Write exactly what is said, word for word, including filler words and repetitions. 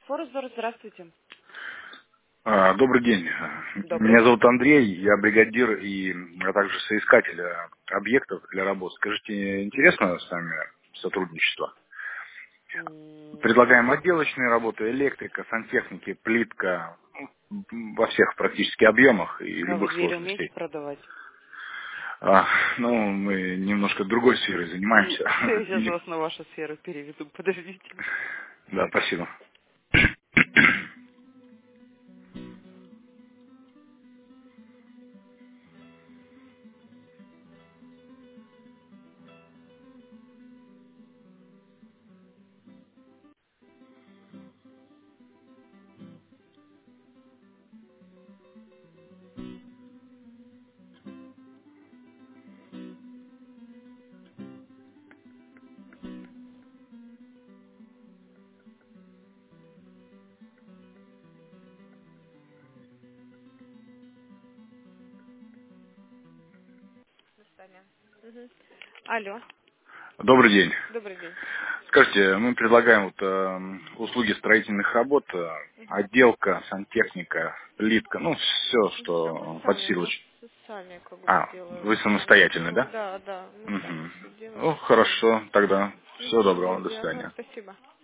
Форзор, здравствуйте. А, Добрый день. Добрый. Меня зовут Андрей, я бригадир и а также соискатель а, объектов для работ. Скажите, интересно с вами сотрудничество? Предлагаем М, отделочные работы, электрика, сантехники, плитка, ну, во всех практически объемах и А вы любых двери умеете сложностей. продавать? А, ну, мы немножко другой сферой занимаемся. Все, я сейчас Не- вас на вашу сферу переведу. Подождите. Да, спасибо. Мгм. Алло, Добрый день. добрый день. Скажите, мы предлагаем вот, э, услуги строительных работ, э, Мгм. отделка, сантехника, плитка, ну, все, А мы что под сами, силу. мы с- сами как бы А, делаем вы сами. самостоятельный, Ну да? да, да, мы сами Угу. все делаем. Ну, хорошо, тогда всего Мгм. доброго, до Взаимно, свидания. спасибо.